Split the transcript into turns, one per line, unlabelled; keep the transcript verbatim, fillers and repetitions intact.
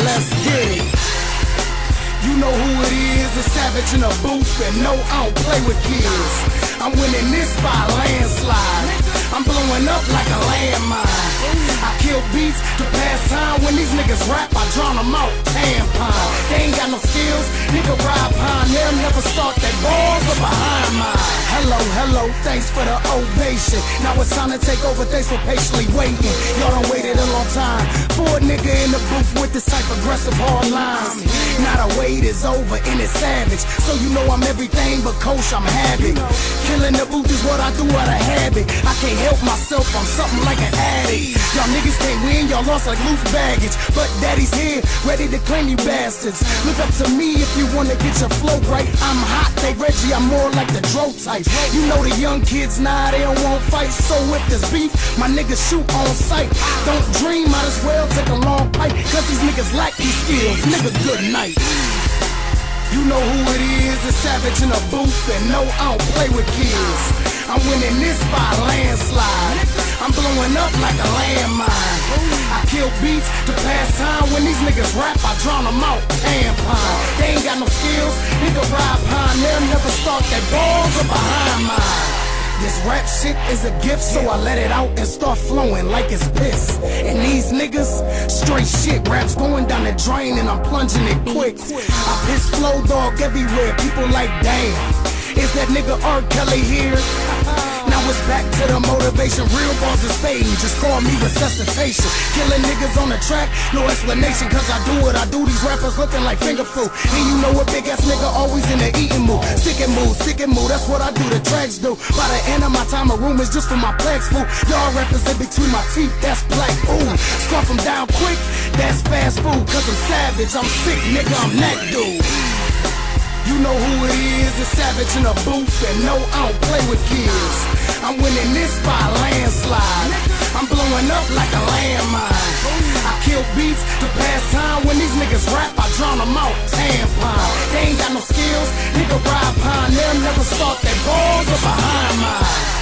let's get it. You know who it is, a savage in a booth, and no, I don't play with kids. I'm winning this by a landslide. I'm blowing up like a landmine. I kill beats to pass time. When these niggas rap, I drown them out, tampon. They ain't got no skills, nigga ride pine. They'll never start their balls or behind mine. Hello, hello, thanks for the ovation. Now it's time to take over, thanks for patiently waiting. Y'all done waited a long time for a nigga in the booth with this type of aggressive hard lines. Now the wait is over and it's savage, so you know I'm everything but coach, I'm havoc. Killing the booth is what I do out of habit. I can't help myself, I'm something like an addict. Y'all niggas can't win, y'all lost like loose baggage. But daddy's here, ready to claim you bastards. Look up to me if you wanna get your flow right. I'm hot, they Reggie, I'm more like the Dro type. You know the young kids now, they don't want fight. So if there's beef, my niggas shoot on sight. Don't dream, might as well take a long pipe, cause these niggas lack these skills. Nigga, good night. You know who it is, a savage in a booth, and no, I don't play with kids. I'm winning this by a landslide. I'm blowing up like a landmine. I kill beats to pass time. When these niggas rap, I drown them out, tampon. They ain't got no skills, nigga ride pine. They'll never start their balls or behind mine. This rap shit is a gift, so I let it out and start flowing like it's piss. And these niggas, straight shit, rap's going down the drain and I'm plunging it quick. I piss Flow Dog everywhere, people like damn, is that nigga R. Kelly here? Now it's back to the motivation, real balls is fading, just call me resuscitation. Killing niggas on the track, no explanation, cause I do what I do, these rappers looking like finger food. And you know a big ass nigga always in the eating mood. Stick and move, stick and move, that's what I do, the tracks do. By the end of my time, a room is just for my plex food. Y'all represent between my teeth, that's black, ooh. Scarf them down quick, that's fast food, cause I'm savage, I'm sick, nigga, I'm that dude. You know who it is, a savage in a booth, and no, I don't play with kids. I'm winning this by a landslide. I'm blowing up like a landmine. I kill beats to pass time. When these niggas rap, I drown them out, tampon. They ain't got no skills, nigga ride pine. They'll never start their balls or behind mine.